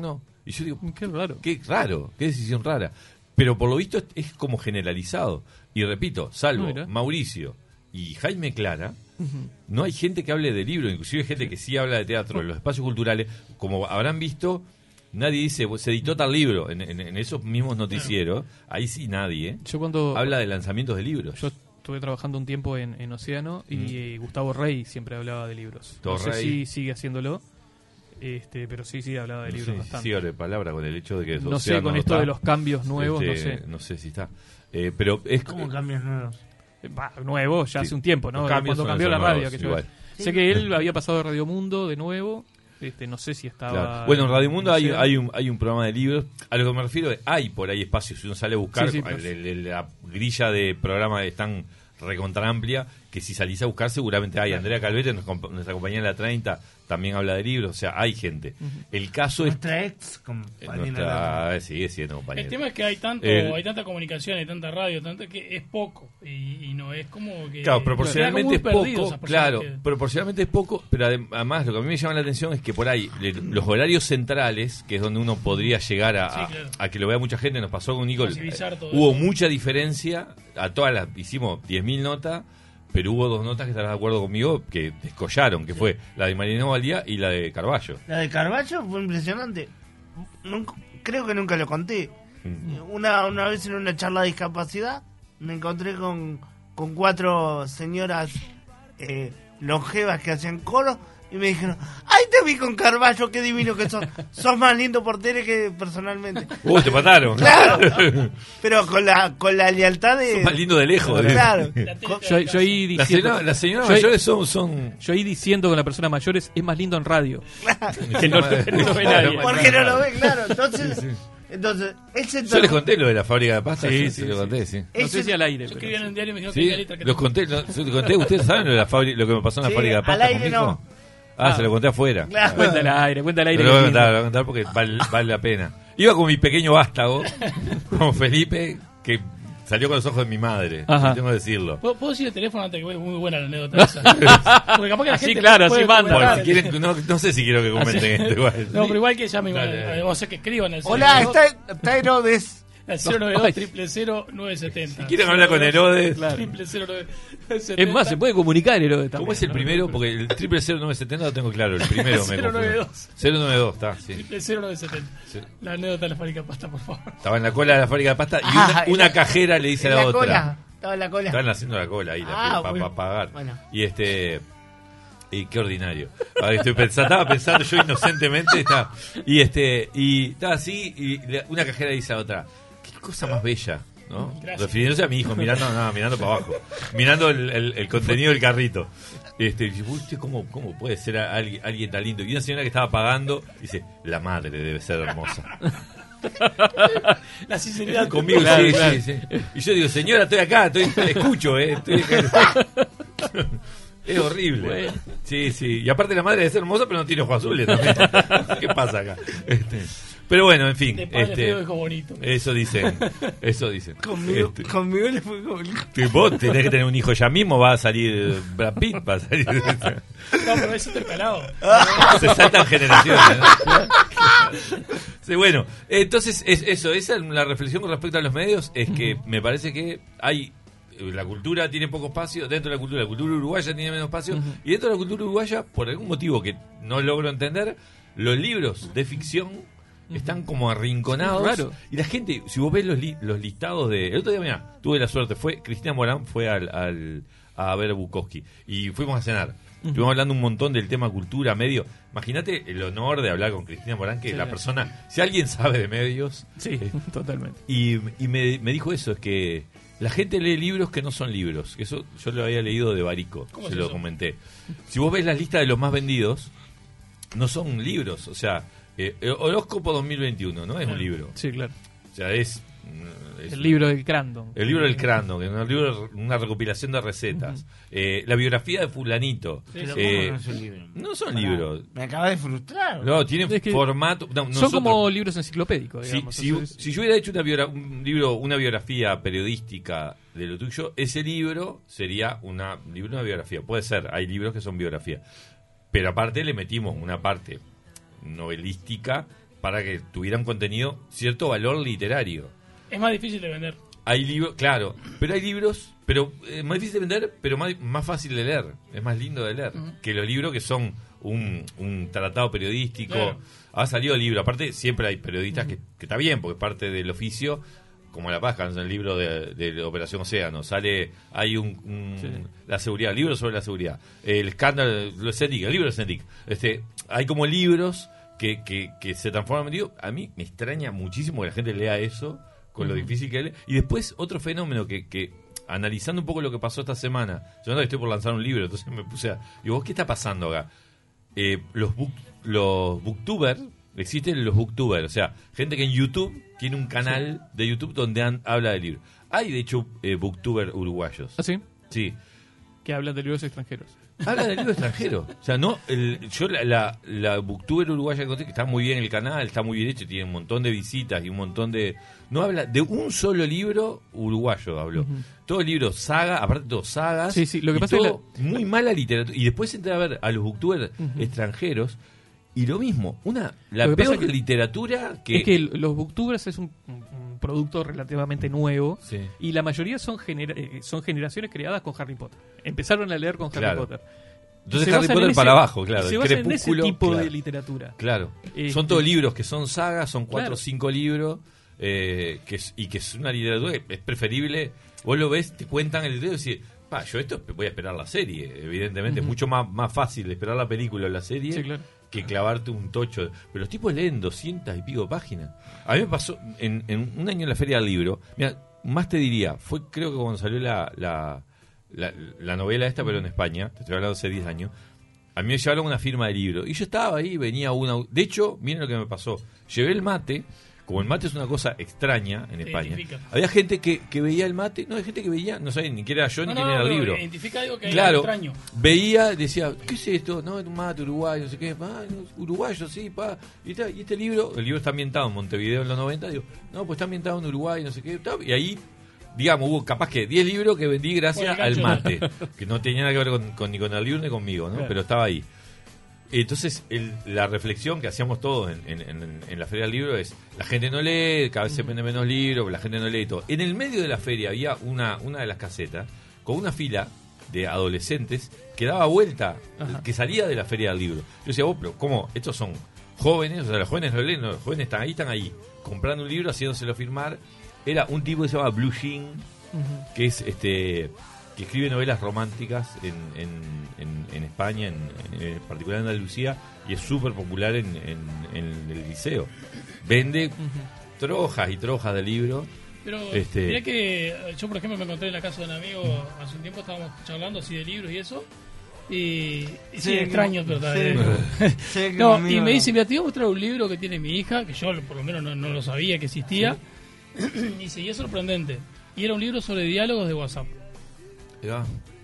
Speaker 2: Y yo digo,
Speaker 4: qué raro.
Speaker 2: Qué raro, qué decisión rara. Pero por lo visto es, es como generalizado. Y repito, salvo
Speaker 4: no,
Speaker 2: Mauricio y Jaime Clara, uh-huh. no hay gente que hable de libros, inclusive hay gente que sí habla de teatro en los espacios culturales. Como habrán visto, nadie dice, se editó tal libro en, en, en esos mismos noticieros. Ahí sí nadie ¿eh?
Speaker 4: Yo cuando
Speaker 2: habla de lanzamientos de libros.
Speaker 4: Yo estuve trabajando un tiempo en, en Océano y mm. eh, Gustavo Rey siempre hablaba de libros. No sé si sigue haciéndolo. Este, pero sí, sí, hablaba de libros
Speaker 2: sí,
Speaker 4: bastante.
Speaker 2: Sí, ahora de palabra con el hecho de que...
Speaker 4: No sé, con no esto está, de los cambios nuevos,
Speaker 2: este,
Speaker 4: no sé.
Speaker 2: No sé si está. Eh, pero es
Speaker 3: ¿Cómo cambios nuevos?
Speaker 4: Bah, nuevos, ya sí. hace un tiempo, ¿no?
Speaker 2: Cuando
Speaker 4: cambió la radio. Que yo,
Speaker 2: sí.
Speaker 4: Sé que él había pasado de Radio Mundo de nuevo. Este, no sé si estaba...
Speaker 2: Claro. Bueno, en Radio Mundo hay, hay, un, hay un programa de libros. A lo que me refiero es, hay por ahí espacios. Si uno sale a buscar, sí, sí, el, el, el, la grilla de programas es tan recontra amplia que si salís a buscar seguramente hay. Andrea Calvete, nuestra compañera en la treinta, también habla de libros, o sea, hay gente. Uh-huh. El caso
Speaker 3: nuestra
Speaker 2: es...
Speaker 3: ex compañera.
Speaker 2: Nuestra, sigue siendo compañera.
Speaker 5: El tema es que hay tanto, el, hay tanta comunicación, hay tanta radio, tanto que es poco. Y, y no es como que...
Speaker 2: Claro, proporcionalmente es poco, claro,
Speaker 5: que...
Speaker 2: proporcionalmente es poco, pero además lo que a mí me llama la atención es que por ahí, los horarios centrales, que es donde uno podría llegar a, sí, claro. a, a que lo vea mucha gente, nos pasó con Nicole, eh, hubo eso. mucha diferencia, a todas las, hicimos diez mil notas, pero hubo dos notas que estarás de acuerdo conmigo que descollaron, que sí. fue la de Marineo Valdía y la de Carballo.
Speaker 3: La de Carballo fue impresionante. Nunca, creo que nunca lo conté. Mm. Una, una vez en una charla de discapacidad me encontré con, con cuatro señoras eh, longevas que hacían coro y me dijeron, ¡ay, te vi con Carballo, qué divino que sos! Sos más lindo por tele que personalmente.
Speaker 2: ¡Uh, te mataron!
Speaker 3: Claro, pero con la con la lealtad de...
Speaker 2: Sos más lindo de lejos.
Speaker 3: Claro.
Speaker 4: Yo, yo ahí diciendo...
Speaker 2: Las señoras señora mayores son, son...
Speaker 4: Yo ahí diciendo con las personas mayores es más lindo en radio.
Speaker 3: Claro.
Speaker 4: Que no, no lo ve nadie.
Speaker 3: Porque no lo ve, claro. Entonces... Sí, sí. Entonces, ese
Speaker 2: yo les conté lo de la fábrica de pasta,
Speaker 4: sí,
Speaker 2: sí,
Speaker 4: sí,
Speaker 2: sí, lo conté, sí.
Speaker 4: No sé si al aire.
Speaker 5: Yo escribí en un diario y me dijeron
Speaker 2: ¿sí?
Speaker 5: que letra que
Speaker 2: los conté, lo, los conté, ustedes saben lo de la fábrica, lo que me pasó en la
Speaker 3: sí,
Speaker 2: fábrica de pasta
Speaker 3: al aire
Speaker 2: conmigo.
Speaker 3: No.
Speaker 2: Ah, ah, se lo conté afuera.
Speaker 3: Claro.
Speaker 4: Cuenta al aire, cuenta al aire.
Speaker 2: Lo voy a contar, lo voy a contar porque vale, vale la pena. Iba con mi pequeño vástago, como Felipe, que salió con los ojos de mi madre. Tengo que decirlo.
Speaker 5: ¿Puedo, ¿Puedo decir el teléfono antes que es muy buena la anécdota esa? Porque capaz que la
Speaker 4: sí,
Speaker 5: gente
Speaker 4: claro, así manda.
Speaker 2: Si quieren, no, no sé si quiero que comenten esto igual.
Speaker 5: No, pero igual que llamen, o sea que escriban el
Speaker 3: hola, está, está Herodes.
Speaker 5: Al cero nueve dos, triple cero, nueve setenta.
Speaker 2: Si quieren hablar con Herodes,
Speaker 5: claro. Triple cero, nueve setenta.
Speaker 4: Es más, se puede comunicar Herodes
Speaker 2: también. ¿Cómo es el primero? Porque el triple cero nueve setenta lo tengo claro. El primero me
Speaker 5: cero nueve dos.
Speaker 2: cero nueve dos, está, sí.
Speaker 5: Triple cero nueve setenta. Sí. La anécdota de la fábrica de pasta, por favor.
Speaker 2: Estaba en la cola de la fábrica de pasta y una, ah, una la, cajera le dice a la, la otra.
Speaker 3: Cola. Estaba en la cola.
Speaker 2: Estaban haciendo la cola ahí,
Speaker 3: ah,
Speaker 2: para
Speaker 3: bueno.
Speaker 2: pa pagar.
Speaker 3: Bueno.
Speaker 2: Y este... Y qué ordinario. Estoy pensando, estaba pensando yo inocentemente, estaba, y este, y estaba así, y una cajera dice a la otra, qué cosa más bella, ¿no? Gracias. Refiriéndose a mi hijo, mirando, no, mirando para abajo, mirando el, el, el contenido del carrito. Este, y usted cómo, cómo puede ser alguien, alguien tan lindo. Y una señora que estaba pagando dice, la madre debe ser hermosa.
Speaker 5: La sinceridad
Speaker 2: conmigo, claro, sí, claro. Sí, sí. Y yo digo, señora, estoy acá, estoy, escucho, eh, estoy acá. Es horrible. Bueno. Sí, sí. Y aparte la madre debe ser hermosa, pero no tiene ojos azules también. ¿Qué pasa acá? Este, pero bueno, en fin.
Speaker 5: De padre
Speaker 2: este,
Speaker 5: feo, hijo bonito.
Speaker 2: Eso dicen. Eso dicen.
Speaker 3: Conmigo,
Speaker 2: este,
Speaker 3: conmigo le fue bonito.
Speaker 2: Vos tenés que tener un hijo ya mismo, va a salir Brad Pitt, va a salir.
Speaker 5: No, pero es intercalado.
Speaker 2: Se saltan generaciones, ¿no? Sí, bueno, entonces es eso, esa es la reflexión con respecto a los medios, es que me parece que hay... La cultura tiene poco espacio, dentro de la cultura, la cultura uruguaya tiene menos espacio, uh-huh. y dentro de la cultura uruguaya, por algún motivo que no logro entender, los libros de ficción uh-huh. están como arrinconados, sí, claro. Y la gente, si vos ves los, li- los listados de... El otro día, mira, tuve la suerte, fue Cristina Morán fue al, al a ver a Bukowski, y fuimos a cenar. Uh-huh. Estuvimos hablando un montón del tema cultura, medio. Imagínate el honor de hablar con Cristina Morán, que sí, la persona, si alguien sabe de medios...
Speaker 4: Sí, eh, totalmente.
Speaker 2: Y, y me, me dijo eso, es que... La gente lee libros que no son libros. Eso yo lo había leído de Barico, se es lo eso? comenté. Si vos ves la lista de los más vendidos, no son libros. O sea, eh, Horóscopo dos mil veintiuno, ¿no? Es un libro.
Speaker 4: Sí, claro.
Speaker 2: O sea, es... es
Speaker 4: el libro del Crandon.
Speaker 2: El libro del Crandon, que es un libro, una recopilación de recetas. Uh-huh. eh, la biografía de fulanito.
Speaker 3: Sí, pero
Speaker 2: eh,
Speaker 3: ¿cómo no es un libro?
Speaker 2: No son
Speaker 3: Pará,
Speaker 2: libros.
Speaker 3: Me acaba de frustrar.
Speaker 2: No, tienen es que formato... No,
Speaker 4: son
Speaker 2: nosotros,
Speaker 4: como libros enciclopédicos, digamos.
Speaker 2: Si, si, si yo hubiera hecho una biogra- un libro, una biografía periodística de lo tuyo, ese libro sería una, libro, una biografía. Puede ser, hay libros que son biografía. Pero aparte le metimos una parte novelística para que tuviera un contenido, cierto valor literario.
Speaker 5: Es más difícil de vender.
Speaker 2: Hay libros, claro, pero hay libros, pero es eh, más difícil de vender, pero más, más fácil de leer, es más lindo de leer, uh-huh. que los libros que son un, un tratado periodístico. Claro. Ha salido el libro, aparte siempre hay periodistas uh-huh. que, que está bien, porque es parte del oficio, como La Paz, en el libro de, de, de Operación Océano, sale, hay un, un sí. la seguridad, el libro sobre la seguridad, el escándalo, el libro de Sendik, este, hay como libros que, que, que se transforman en libros. A mí me extraña muchísimo que la gente lea eso, con lo difícil que es. Y después otro fenómeno que, que analizando un poco lo que pasó esta semana, yo no estoy por lanzar un libro, entonces me puse a... Digo, ¿qué está pasando acá? Eh, los book, los booktubers, existen los booktubers, o sea, gente que en YouTube tiene un canal sí. de YouTube donde han, habla de libros. Hay, de hecho, eh, booktubers uruguayos.
Speaker 4: ¿Ah, sí?
Speaker 2: Sí.
Speaker 4: Que hablan de libros extranjeros.
Speaker 2: Habla de libro extranjero. O sea, no, el, yo la, la, la booktuber uruguaya que encontré, que está muy bien el canal, está muy bien hecho, tiene un montón de visitas y un montón de... No habla de un solo libro uruguayo, habló. Uh-huh. Todo el libro saga, aparte todo sagas.
Speaker 4: Sí, sí, lo que pasa
Speaker 2: todo
Speaker 4: es la...
Speaker 2: muy mala literatura. Y después entré a ver a los booktubers uh-huh. extranjeros y lo mismo, una la
Speaker 4: que
Speaker 2: peor
Speaker 4: que
Speaker 2: literatura que...
Speaker 4: Es que los booktubers es un, un producto relativamente nuevo
Speaker 2: sí.
Speaker 4: y la mayoría son, genera- son generaciones creadas con Harry Potter. Empezaron a leer con Harry
Speaker 2: claro.
Speaker 4: Potter.
Speaker 2: Entonces Harry Potter ese, para abajo, claro.
Speaker 4: Se basan en ese tipo claro. de literatura.
Speaker 2: Claro.
Speaker 4: Este,
Speaker 2: son todos libros que son sagas, son cuatro o
Speaker 4: claro.
Speaker 2: cinco libros, eh, que es, y que es una literatura que es preferible. Vos lo ves, te cuentan el libro y decís, pa, yo esto voy a esperar la serie. Evidentemente, uh-huh. es mucho más, más fácil esperar la película o la serie
Speaker 4: sí, claro.
Speaker 2: que clavarte un tocho. Pero los tipos leen doscientas y pico páginas. A mí me pasó en, en un año en la Feria del Libro. Mira, más te diría, fue creo que cuando salió la, la, la, la novela esta, pero en España, te estoy hablando hace diez años. A mí me llevaron una firma de libro. Y yo estaba ahí, venía una... De hecho, miren lo que me pasó. Llevé el mate. Como el mate es una cosa extraña en España. Identifica. Había gente que, que veía el mate. No, hay gente que veía... No sé, ni quién era yo,
Speaker 5: no,
Speaker 2: ni
Speaker 5: no,
Speaker 2: quién era el libro.
Speaker 5: Identifica algo que
Speaker 2: claro,
Speaker 5: es extraño.
Speaker 2: Veía, decía, ¿qué es esto? No, es un mate uruguayo, no sé qué. Ah, no, uruguayo, sí, pa. Y, está, y este libro... El libro está ambientado en Montevideo en los noventa. Digo, no, pues está ambientado en Uruguay, no sé qué. Y ahí... Digamos, hubo capaz que diez libros que vendí gracias al mate. Que no tenía nada que ver con, con, ni con el libro ni conmigo, ¿no? Claro. Pero estaba ahí. Entonces, el, la reflexión que hacíamos todos en, en, en, en la Feria del Libro es, la gente no lee, cada vez se vende menos libros, la gente no lee y todo. En el medio de la feria había una, una de las casetas con una fila de adolescentes que daba vuelta, Ajá. que salía de la Feria del Libro. Yo decía, vos, pero ¿cómo? Estos son jóvenes, o sea, los jóvenes no leen, no, los jóvenes están ahí, están ahí, comprando un libro, haciéndoselo firmar. Era un tipo que se llama Blue Jean, uh-huh. que es este... que escribe novelas románticas en, en, en, en España, en, en particular en Andalucía, y es súper popular en, en, en el liceo. Vende uh-huh. trojas y trojas de libros.
Speaker 5: Pero
Speaker 2: este...
Speaker 5: mirá que yo, por ejemplo, me encontré en la casa de un amigo hace un tiempo, estábamos charlando así de libros y eso, y, y sí, sí extraño, pero sí, sí, no, y me dice, mira, te voy a mostrar un libro que tiene mi hija, que yo por lo menos no, no lo sabía que existía, ¿sí? Y dice, y es sorprendente, y era un libro sobre diálogos de WhatsApp.
Speaker 2: Ya.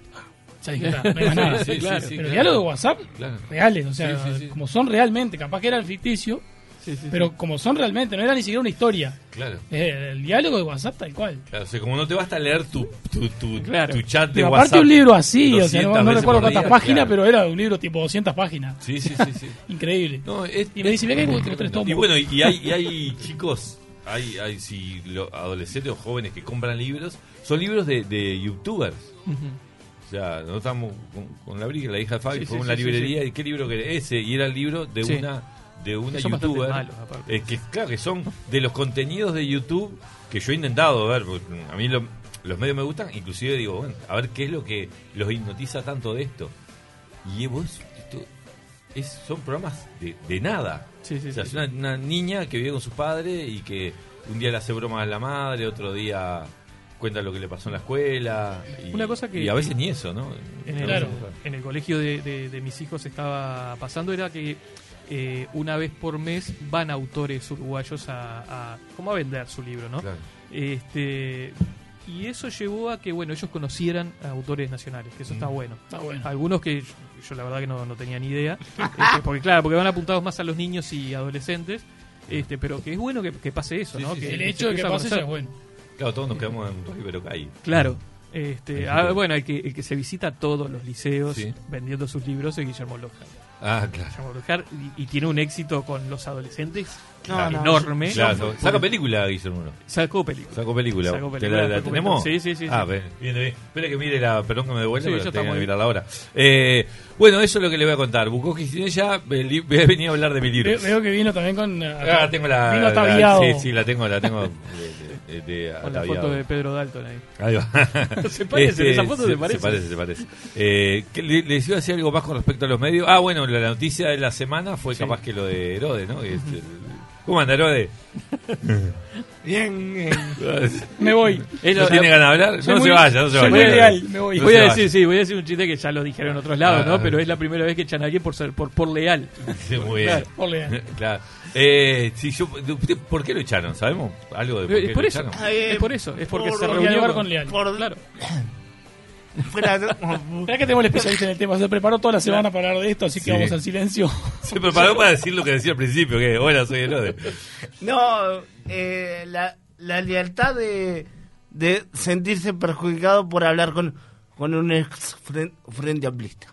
Speaker 5: Ya dije, no hay más nada. Sí, claro, sí, sí, pero claro. Diálogos de WhatsApp claro. reales, o sea, sí, sí, sí. como son realmente, capaz que era el ficticio, sí, sí, pero sí. como son realmente, no era ni siquiera una historia.
Speaker 2: Claro.
Speaker 5: Eh, el diálogo de WhatsApp tal cual.
Speaker 2: Claro, o sea, como no te basta leer tu, tu, tu,
Speaker 5: claro.
Speaker 2: tu chat de
Speaker 5: pero
Speaker 2: WhatsApp.
Speaker 5: Aparte un libro así, o sea, no, no recuerdo cuántas páginas,
Speaker 2: claro.
Speaker 5: pero era un libro tipo doscientas páginas.
Speaker 2: Sí, sí, sí. sí.
Speaker 5: Increíble.
Speaker 2: No, es,
Speaker 5: y me dice, mira que hay tres tomos.
Speaker 2: Y bueno, y hay, y hay chicos, hay, hay si lo, adolescentes o jóvenes que compran libros, son libros de, de youtubers. Uh-huh. O sea, nosotros estamos con, con la Bri, la hija de Fabi, sí, fue sí, una sí, librería, sí. ¿Y qué libro que ese? Y era el libro de sí. una de una youtuber, malos, eh, que claro, que son de los contenidos de YouTube que yo he intentado ver, porque a mí lo, los medios me gustan, inclusive digo, bueno, a ver qué es lo que los hipnotiza tanto de esto. Y vos, esto es, son programas de, de nada.
Speaker 4: Sí, sí,
Speaker 2: o sea,
Speaker 4: sí,
Speaker 2: es una, una niña que vive con sus padres y que un día le hace bromas a la madre, otro día cuenta lo que le pasó en la escuela y,
Speaker 4: una cosa que,
Speaker 2: y a veces ni eso, ¿no?
Speaker 4: En el, claro. en el colegio de, de, de mis hijos estaba pasando era que eh, una vez por mes van autores uruguayos a, a como a vender su libro, ¿no?
Speaker 2: Claro.
Speaker 4: Este y eso llevó a que bueno ellos conocieran a autores nacionales, que eso mm. está bueno.
Speaker 5: Está bueno.
Speaker 4: Algunos que yo, yo la verdad que no, no tenía ni idea, este, porque claro, porque van apuntados más a los niños y adolescentes, este, pero que es bueno que, que pase eso,
Speaker 2: sí,
Speaker 4: ¿no?
Speaker 2: Sí,
Speaker 4: que,
Speaker 2: sí.
Speaker 5: El hecho de que pase eso es bueno.
Speaker 2: Claro, todos nos quedamos en un Rivero Cay.
Speaker 4: Claro. Este, ah, bueno, el que, el que se visita todos los liceos
Speaker 2: sí.
Speaker 4: vendiendo sus libros es Guillermo Loja.
Speaker 2: Ah, claro.
Speaker 4: Se llama Brujar y, y tiene un éxito con los adolescentes
Speaker 3: No,
Speaker 4: claro,
Speaker 3: no,
Speaker 4: enorme.
Speaker 2: Claro, saca película, Guillermo.
Speaker 4: Sacó película.
Speaker 2: Sacó película.
Speaker 4: Sacó
Speaker 2: ¿Te
Speaker 4: película,
Speaker 2: la, la
Speaker 4: fue
Speaker 2: tenemos?
Speaker 4: Sí, sí, sí.
Speaker 2: Ah,
Speaker 4: sí.
Speaker 2: bien, bien, bien. Espera que mire la, perdón que me devuelva,
Speaker 4: Sí,
Speaker 2: pero
Speaker 4: yo
Speaker 2: tengo que
Speaker 4: estamos
Speaker 2: mirar la hora. Eh, bueno, eso es lo que le voy a contar. Bukowski Sinella, me li- me he venido a hablar de mi libro.
Speaker 5: Veo, veo que vino también con... uh,
Speaker 2: Ah, tengo la,
Speaker 5: vino
Speaker 2: la-
Speaker 5: ataviado.
Speaker 2: sí, sí, la tengo, la tengo de, de, de, de
Speaker 4: Con la
Speaker 2: ataviado.
Speaker 4: foto de Pedro Dalton ahí.
Speaker 2: Ahí va.
Speaker 4: Se parecen, esa foto se parece.
Speaker 2: Se parece, se parece. Eh, ¿qué le- ¿Les iba a decir algo más con respecto a los medios? Ah, bueno, la noticia de la semana fue
Speaker 4: Sí.
Speaker 2: capaz que lo de Herode, ¿no? Que es el- ¿Cómo anda Herode?
Speaker 3: Bien, bien.
Speaker 5: Me voy.
Speaker 4: Es
Speaker 2: ¿No
Speaker 4: lo-
Speaker 2: tiene ganas de hablar?
Speaker 5: Soy
Speaker 2: No
Speaker 5: muy-
Speaker 2: se vaya, no se
Speaker 5: soy
Speaker 2: vaya.
Speaker 5: muy leal, me voy.
Speaker 2: No
Speaker 4: Voy
Speaker 2: se
Speaker 4: a
Speaker 2: vaya.
Speaker 4: decir, sí, voy a decir un chiste que ya lo dijeron en otros lados,
Speaker 2: Ah,
Speaker 4: ¿no?
Speaker 2: ah.
Speaker 4: Pero es la primera vez que echan a alguien por ser, por, por leal.
Speaker 2: Sí, muy bien.
Speaker 4: Claro.
Speaker 5: Por leal.
Speaker 2: Claro. Eh, sí, yo, ¿usted ¿Por qué lo echaron? ¿Sabemos algo de por
Speaker 4: Es
Speaker 2: qué
Speaker 4: por
Speaker 2: lo
Speaker 4: eso.
Speaker 2: echaron?
Speaker 3: Eh,
Speaker 4: Es por eso. Es porque
Speaker 3: por
Speaker 4: se
Speaker 5: dialogar
Speaker 4: reunió
Speaker 5: con Leal.
Speaker 3: Por,
Speaker 4: Claro.
Speaker 3: fuera de-
Speaker 5: Mirá que tenemos el especialista en el tema. Se preparó toda la semana para hablar de esto, así que
Speaker 2: Sí.
Speaker 5: vamos al silencio.
Speaker 2: Se preparó para decir lo que decía al principio, que hola, soy Herode.
Speaker 3: No, eh, la, la lealtad de, de sentirse perjudicado por hablar con, con un ex fren- frente amplista.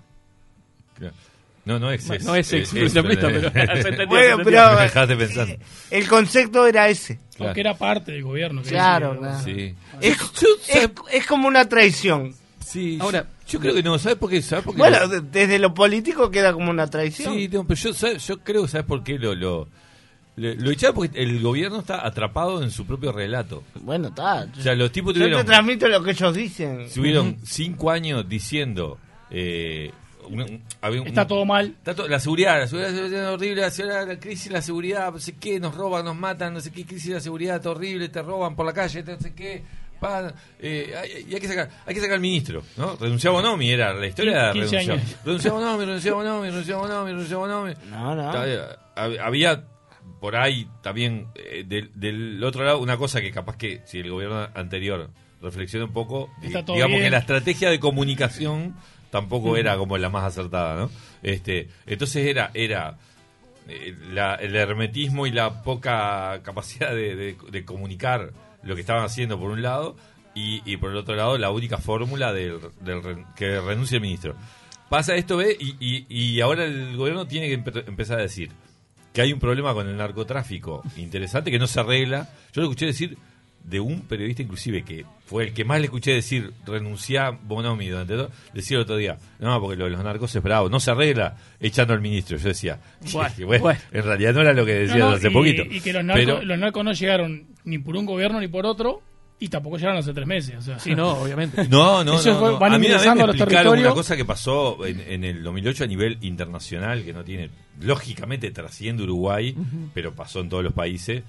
Speaker 2: No, no es ex.
Speaker 4: No es ex,
Speaker 2: es-
Speaker 4: amplista,
Speaker 2: es-
Speaker 4: pero se entendió,
Speaker 3: Bueno,
Speaker 4: se entendió.
Speaker 3: pero-
Speaker 2: Me dejaste pensando.
Speaker 3: Eh, el concepto era ese.
Speaker 2: Claro.
Speaker 5: Porque era parte del gobierno. que
Speaker 3: Claro,
Speaker 5: decía,
Speaker 3: claro.
Speaker 2: Sí.
Speaker 3: Es,
Speaker 2: Yo-
Speaker 3: es, es como una traición.
Speaker 2: Sí,
Speaker 4: Ahora,
Speaker 2: yo creo que no, ¿sabes por qué? ¿Sabes por qué?
Speaker 3: Bueno,
Speaker 2: lo-
Speaker 3: de- desde lo político queda como una traición.
Speaker 2: sí, no, pero yo, ¿sabes? yo creo que ¿sabes por qué lo, lo, lo, lo echaron? Porque el gobierno está atrapado en su propio relato.
Speaker 3: Bueno, está.
Speaker 2: O sea, los tipos
Speaker 3: Yo te
Speaker 2: tuvieron,
Speaker 3: transmito lo que ellos dicen.
Speaker 2: tuvieron cinco años diciendo... Eh, un- un- había un-
Speaker 5: Está todo mal.
Speaker 2: Está to- la seguridad, la seguridad, la seguridad es horrible, la, seguridad, la crisis, la seguridad, no sé qué, nos roban, nos matan, no sé qué, crisis, la seguridad, está horrible, te roban por la calle, no sé qué, pa, eh, hay, y hay que sacar, hay que sacar al ministro, ¿no? Renunciaba Bonomi, era la historia era
Speaker 5: quince
Speaker 2: renunciaba.
Speaker 5: años.
Speaker 2: Renunciaba Bonomi, renunciaba Bonomi, renunciaba Bonomi, renunciaba Bonomi.
Speaker 3: No, no.
Speaker 2: Ta- hab- Había por ahí también eh, del, del otro lado una cosa que capaz que si el gobierno anterior reflexiona un poco,
Speaker 5: Está
Speaker 2: di-
Speaker 5: todo
Speaker 2: digamos
Speaker 5: bien.
Speaker 2: que la estrategia de comunicación tampoco era como la más acertada, ¿no? Este, entonces era era eh, la- el hermetismo y la poca capacidad de, de- de comunicar lo que estaban haciendo por un lado y, y por el otro lado la única fórmula del, del re- que renuncie el ministro. Pasa esto, ve, y, y, y ahora el gobierno tiene que empe- empezar a decir que hay un problema con el narcotráfico interesante que no se arregla. Yo lo escuché decir de un periodista inclusive que fue el que más le escuché decir renunciar Bonomi durante todo, decía el otro día, no, porque lo de los narcos es bravo, no se arregla echando al ministro. Yo decía,
Speaker 4: Bueno,
Speaker 2: dije, bueno,
Speaker 4: bueno.
Speaker 2: en realidad no era lo que decía
Speaker 5: No, no,
Speaker 2: hace
Speaker 5: y,
Speaker 2: poquito.
Speaker 5: y que los narcos,
Speaker 2: pero,
Speaker 5: los narcos no llegaron ni por un gobierno ni por otro, y tampoco llegaron hace tres meses. O sea,
Speaker 4: Sí, no, obviamente.
Speaker 2: no, no,
Speaker 5: Eso
Speaker 2: no,
Speaker 5: fue-
Speaker 2: no.
Speaker 5: van
Speaker 2: A mí una vez
Speaker 5: ingresando
Speaker 2: me
Speaker 5: a los
Speaker 2: explicaron una
Speaker 5: territorios.
Speaker 2: cosa que pasó en, en el dos mil ocho a nivel internacional, que no tiene, lógicamente trasciende Uruguay, pero pasó en todos los países.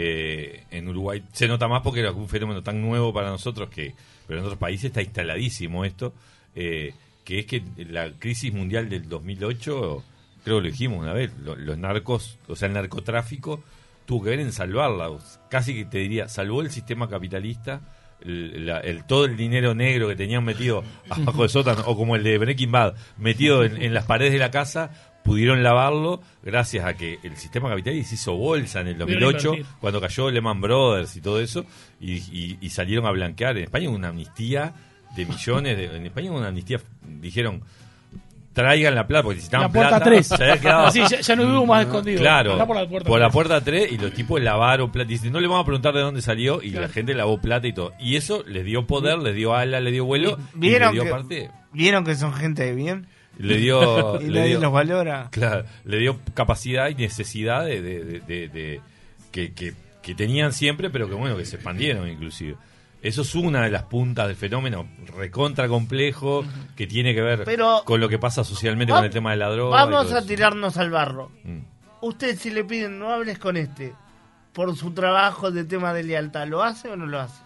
Speaker 2: Eh, en Uruguay se nota más porque era un fenómeno tan nuevo para nosotros que, pero en otros países está instaladísimo esto, eh, que es que la crisis mundial del dos mil ocho, creo que lo dijimos una vez, lo- los narcos, o sea, el narcotráfico tuvo que ver en salvarla, casi que te diría, salvó el sistema capitalista, el, la- el- todo el dinero negro que tenían metido abajo del sótano, o como el de Breaking Bad, metido en, en las paredes de la casa, pudieron lavarlo gracias a que el sistema capitalista se hizo bolsa en el dos mil ocho,
Speaker 5: Pudieron invertir.
Speaker 2: cuando cayó Lehman Brothers y todo eso, y, y- y salieron a blanquear. En España hubo una amnistía de millones, de- en España hubo una amnistía, dijeron, traigan la plata, porque necesitaban
Speaker 5: La puerta
Speaker 2: plata.
Speaker 5: tres.
Speaker 2: Se había quedado-
Speaker 5: Así, ya, ya no hubo más escondido.
Speaker 2: Claro,
Speaker 5: Andá por la puerta.
Speaker 2: por la
Speaker 5: tres.
Speaker 2: puerta tres, y los tipos lavaron plata. Dicen, no le vamos a preguntar de dónde salió, y
Speaker 5: Claro.
Speaker 2: la gente lavó plata y todo. Y eso les dio poder, les dio ala, les dio vuelo, y le
Speaker 3: ¿Vieron
Speaker 2: dio
Speaker 3: que,
Speaker 2: parte,
Speaker 3: ¿Vieron que son gente de bien?
Speaker 2: le dio,
Speaker 3: Y
Speaker 2: le
Speaker 3: nadie
Speaker 2: dio-
Speaker 3: los valora.
Speaker 2: claro, le dio capacidad y necesidad de, de- de- de- de- que, que, que tenían siempre, pero que bueno, que se expandieron inclusive. Eso es una de las puntas del fenómeno recontra complejo que tiene que ver
Speaker 3: Pero-
Speaker 2: con lo que pasa socialmente
Speaker 3: Va-
Speaker 2: con el tema de la droga. y
Speaker 3: Vamos
Speaker 2: todo
Speaker 3: a
Speaker 2: eso.
Speaker 3: tirarnos al barro.
Speaker 2: Mm.
Speaker 3: Usted, si le piden no hables con este por su trabajo de tema de lealtad, ¿lo hace o no lo hace?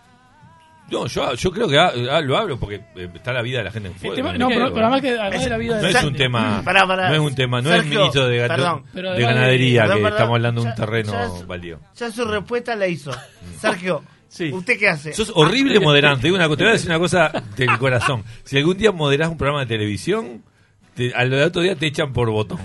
Speaker 2: No, yo, yo creo que ah, ah, lo hablo porque eh, está la vida de la gente en
Speaker 5: El
Speaker 2: fuego.
Speaker 5: tema-
Speaker 2: ¿me
Speaker 5: no, pero,
Speaker 2: entiendes?
Speaker 5: pero además que además de la vida
Speaker 2: no
Speaker 5: de
Speaker 2: es
Speaker 5: la
Speaker 2: un
Speaker 5: gente.
Speaker 2: tema,
Speaker 3: Pará, pará.
Speaker 2: no es un tema, no es el
Speaker 3: Sergio,
Speaker 2: ministro de, gato-
Speaker 3: perdón.
Speaker 5: Pero
Speaker 2: de
Speaker 5: además de-
Speaker 2: ganadería
Speaker 3: perdón,
Speaker 2: que
Speaker 3: perdón,
Speaker 2: estamos hablando de
Speaker 3: ya-
Speaker 2: un terreno
Speaker 3: ya es-
Speaker 2: baldío.
Speaker 3: Ya su respuesta la hizo. Sergio,
Speaker 4: Sí.
Speaker 3: ¿usted qué hace?
Speaker 2: Sos horrible moderante. Te digo una, co- te voy a decir una cosa del corazón. Si algún día moderás un programa de televisión, te, al otro día te echan por botón.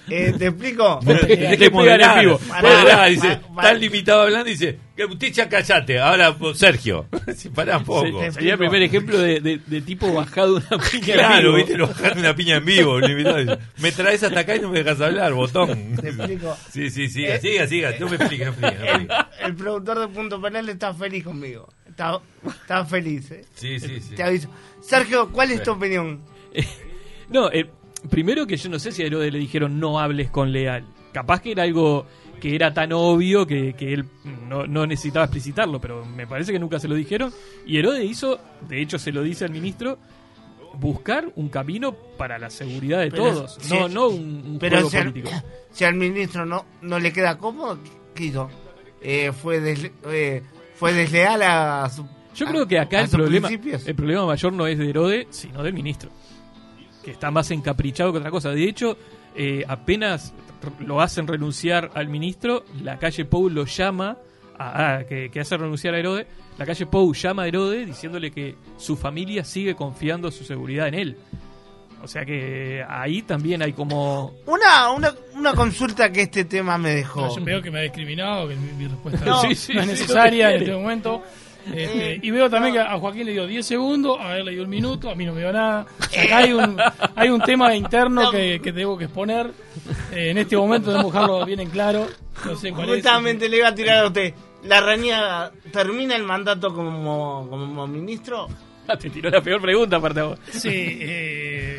Speaker 3: Eh, ¿Te explico?
Speaker 2: Te, te, te, te moderar, en vivo. Pará, dice, tan limitado hablando, dice, que usted ya callate. Ahora, Sergio, si pará un poco.
Speaker 4: Sí, sería el primer ejemplo de, de, de tipo bajado una piña
Speaker 2: claro,
Speaker 4: en vivo.
Speaker 2: viste, lo bajaste una piña en vivo. Dice, me traes hasta acá y no me dejas hablar, botón.
Speaker 3: Te explico.
Speaker 2: Sí, sí, siga, eh, siga, siga. No me expliques, no me expliques.
Speaker 3: El, el productor de Punto Penal está feliz conmigo. Está, está feliz, ¿eh?
Speaker 2: Sí, sí, sí.
Speaker 3: Te aviso. Sergio, ¿cuál es sí. tu opinión?
Speaker 4: Eh, no, eh, primero que yo no sé si a Herodes le dijeron no hables con Leal. Capaz que era algo que era tan obvio que, que él no, no necesitaba explicitarlo, pero me parece que nunca se lo dijeron. Y Herodes hizo, de hecho se lo dice al ministro, buscar un camino para la seguridad de pero todos, si no, es, no un, un
Speaker 3: pero
Speaker 4: juego
Speaker 3: si
Speaker 4: político.
Speaker 3: Al, si al ministro no, no le queda cómodo, ¿qué hizo? Eh, fue, desle, eh, fue desleal a su...
Speaker 4: Yo creo que acá el problema, el problema mayor no es de Herodes, sino del ministro, que está más encaprichado que otra cosa. De hecho, eh, apenas lo hacen renunciar al ministro, la calle Pou lo llama, a, a, que, que hace renunciar a Herodes, la calle Pou llama a Herodes diciéndole que su familia sigue confiando su seguridad en él. O sea que ahí también hay como...
Speaker 3: Una una, una consulta que este tema me dejó.
Speaker 5: No, yo veo que me ha discriminado, que mi, mi respuesta
Speaker 3: no,
Speaker 5: sí, sí, no es sí, necesaria no en este momento. Este, y veo también que a Joaquín le dio diez segundos, a él le dio un minuto, a mí no me dio nada. Acá hay un, hay un tema interno que, que tengo que exponer. Eh, en este momento debemos dejarlo bien en claro. No sé cuál
Speaker 3: Justamente
Speaker 5: es.
Speaker 3: le iba a tirar a usted. ¿La Rañaga termina el mandato como, como ministro?
Speaker 4: Ah, te tiró la peor pregunta aparte vos.
Speaker 5: Sí, eh,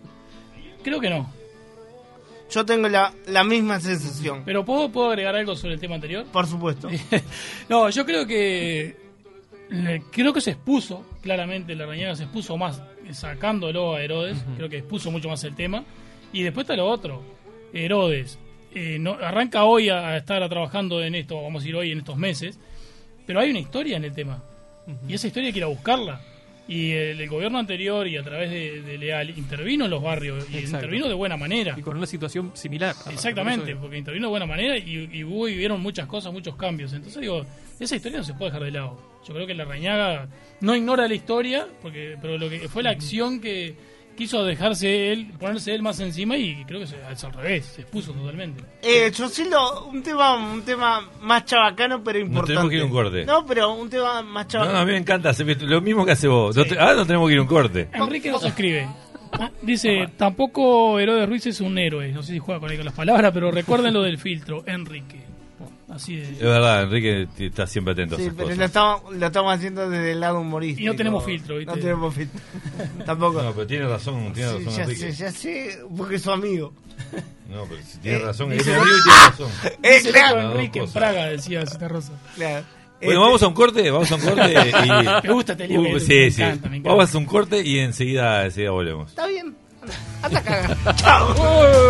Speaker 5: creo que no.
Speaker 3: Yo tengo la, la misma sensación.
Speaker 5: ¿Pero puedo, puedo agregar algo sobre el tema anterior?
Speaker 3: Por supuesto.
Speaker 5: No, yo creo que creo que se expuso, claramente la Rañaga se expuso más sacándolo a Herodes, uh-huh. Creo que expuso mucho más el tema. Y después está lo otro, Herodes eh, no, arranca hoy a, a estar a trabajando en esto, vamos a decir hoy en estos meses, pero hay una historia en el tema, uh-huh. Y esa historia hay que ir a buscarla. Y el, el gobierno anterior y a través de, de Leal intervino en los barrios y Exacto. intervino de buena manera.
Speaker 4: Y con una situación similar.
Speaker 5: Exactamente, porque intervino de buena manera y, y hubo y vieron muchas cosas, muchos cambios. Entonces digo, esa historia no se puede dejar de lado. Yo creo que la Rañaga no ignora la historia, porque pero lo que fue la acción que quiso dejarse él, ponerse él más encima y creo que es al revés, se expuso totalmente.
Speaker 3: Eh, Yosildo, un tema un tema más chabacano pero importante.
Speaker 2: No tenemos que ir a un corte.
Speaker 3: No, pero un tema más chabacano.
Speaker 2: No, a mí me encanta, lo mismo que hace vos. Sí. Ahora no tenemos que ir a un corte.
Speaker 5: Enrique nos escribe. Dice, tampoco Herodes Ruiz es un héroe. No sé si juega con, con las palabras, pero recuerden lo del filtro, Enrique. Así de...
Speaker 2: Es verdad, Enrique está siempre atento
Speaker 3: sí,
Speaker 2: a esas
Speaker 3: pero
Speaker 2: cosas.
Speaker 3: Lo estamos, lo estamos haciendo desde el lado humorístico.
Speaker 5: Y no tenemos filtro, ¿viste?
Speaker 3: No tenemos filtro. Tampoco.
Speaker 2: No, pero tiene razón, tiene razón
Speaker 3: sí, ya
Speaker 2: Enrique.
Speaker 3: sé, ya sé, porque es su amigo.
Speaker 2: No, pero si tiene
Speaker 3: eh,
Speaker 2: razón, es amigo y tiene razón.
Speaker 5: Es claro, Enrique en Praga, decía Cita Rosa.
Speaker 3: Claro.
Speaker 2: Bueno,
Speaker 3: este...
Speaker 2: vamos a un corte, vamos a un corte y...
Speaker 5: Me gusta este libro.
Speaker 2: Uh, sí, me sí. Encanta, me encanta. Vamos a un corte y enseguida, enseguida volvemos.
Speaker 3: Está bien. Hasta caga. Chao.